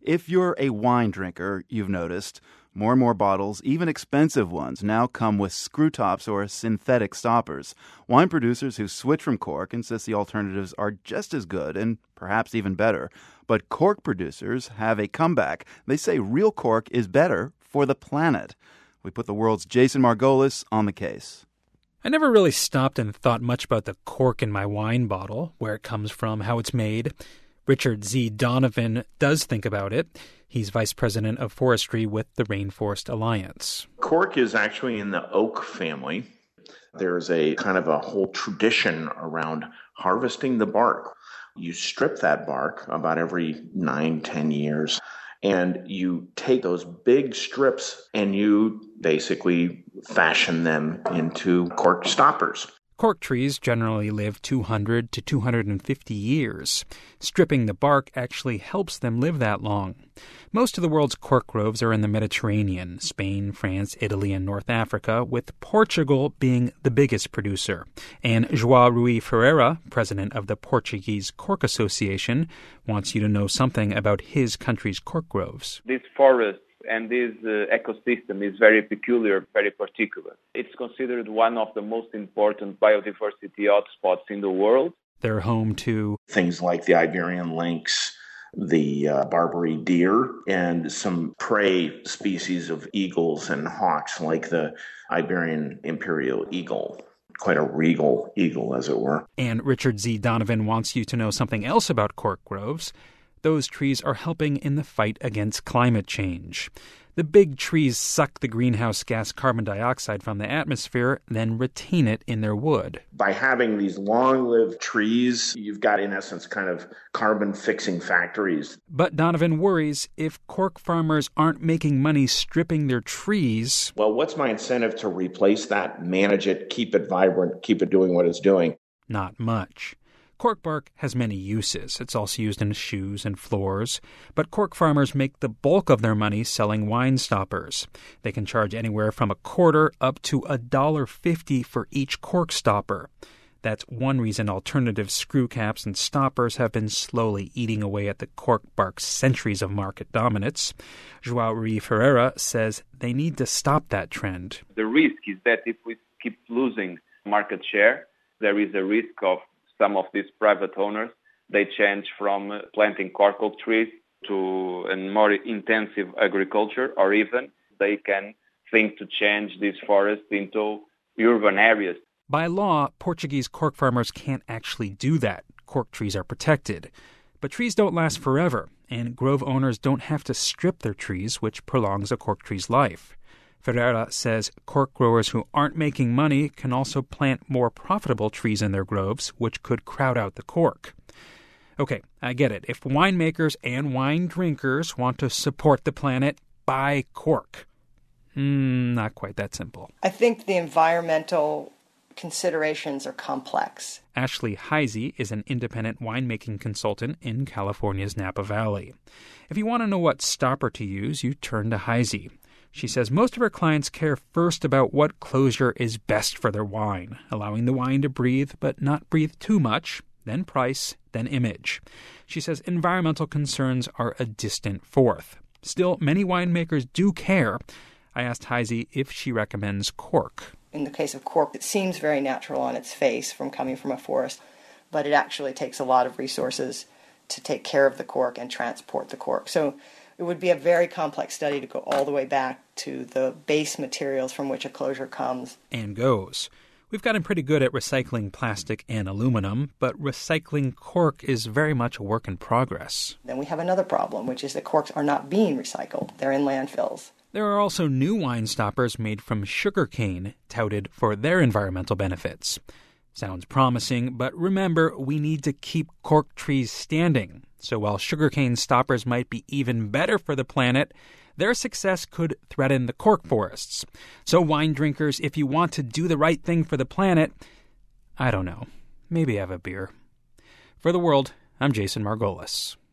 If you're a wine drinker, you've noticed more and more bottles, even expensive ones, now come with screw tops or synthetic stoppers. Wine producers who switch from cork insist the alternatives are just as good and perhaps even better. But cork producers have a comeback. They say real cork is better for the planet. We put the world's Jason Margolis on the case. I never really stopped and thought much about the cork in my wine bottle, where it comes from, how it's made. Richard Z. Donovan does think about it. He's vice president of forestry with the Rainforest Alliance. Cork is actually in the oak family. There's a kind of a whole tradition around harvesting the bark. You strip that bark about every 9-10 years, and you take those big strips and you basically fashion them into cork stoppers. Cork trees generally live 200 to 250 years. Stripping the bark actually helps them live that long. Most of the world's cork groves are in the Mediterranean, Spain, France, Italy, and North Africa, with Portugal being the biggest producer. And João Rui Ferreira, president of the Portuguese Cork Association, wants you to know something about his country's cork groves. This forest and this ecosystem is very peculiar, very particular. It's considered one of the most important biodiversity hotspots in the world. They're home to things like the Iberian lynx, the Barbary deer, and some prey species of eagles and hawks like the Iberian imperial eagle. Quite a regal eagle, as it were. And Richard Z. Donovan wants you to know something else about cork groves. Those trees are helping in the fight against climate change. The big trees suck the greenhouse gas carbon dioxide from the atmosphere, then retain it in their wood. By having these long-lived trees, you've got, in essence, kind of carbon-fixing factories. But Donovan worries if cork farmers aren't making money stripping their trees. Well, what's my incentive to replace that, manage it, keep it vibrant, keep it doing what it's doing? Not much. Cork bark has many uses. It's also used in shoes and floors. But cork farmers make the bulk of their money selling wine stoppers. They can charge anywhere from $0.25 up to $1.50 for each cork stopper. That's one reason alternative screw caps and stoppers have been slowly eating away at the cork bark's centuries of market dominance. João Rui Ferreira says they need to stop that trend. The risk is that if we keep losing market share, there is a risk of some of these private owners, they change from planting cork oak trees to a more intensive agriculture, or even they can think to change these forests into urban areas. By law, Portuguese cork farmers can't actually do that. Cork trees are protected. But trees don't last forever, and grove owners don't have to strip their trees, which prolongs a cork tree's life. Ferreira says cork growers who aren't making money can also plant more profitable trees in their groves, which could crowd out the cork. Okay, I get it. If winemakers and wine drinkers want to support the planet, buy cork. Not quite that simple. I think the environmental considerations are complex. Ashley Heisey is an independent winemaking consultant in California's Napa Valley. If you want to know what stopper to use, you turn to Heisey. She says most of her clients care first about what closure is best for their wine, allowing the wine to breathe but not breathe too much, then price, then image. She says environmental concerns are a distant fourth. Still, many winemakers do care. I asked Heisey if she recommends cork. In the case of cork, it seems very natural on its face from coming from a forest, but it actually takes a lot of resources to take care of the cork and transport the cork. So it would be a very complex study to go all the way back to the base materials from which a closure comes. And goes. We've gotten pretty good at recycling plastic and aluminum, but recycling cork is very much a work in progress. Then we have another problem, which is that corks are not being recycled. They're in landfills. There are also new wine stoppers made from sugarcane, touted for their environmental benefits. Sounds promising, but remember, we need to keep cork trees standing. So while sugarcane stoppers might be even better for the planet, their success could threaten the cork forests. So wine drinkers, if you want to do the right thing for the planet, I don't know, maybe have a beer. For The World, I'm Jason Margolis.